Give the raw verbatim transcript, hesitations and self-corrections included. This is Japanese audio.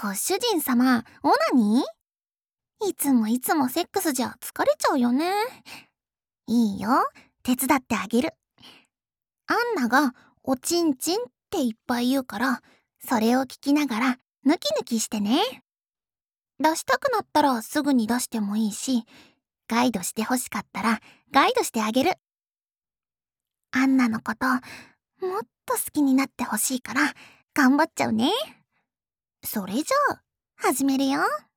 ご主人様、オナニー？いつもいつもセックスじゃ疲れちゃうよね。いいよ、手伝ってあげる。アンナがおちんちんっていっぱい言うから、それを聞きながらヌキヌキしてね。出したくなったらすぐに出してもいいし、ガイドしてほしかったらガイドしてあげる。アンナのこともっと好きになってほしいから頑張っちゃうね。それじゃあ始めるよ。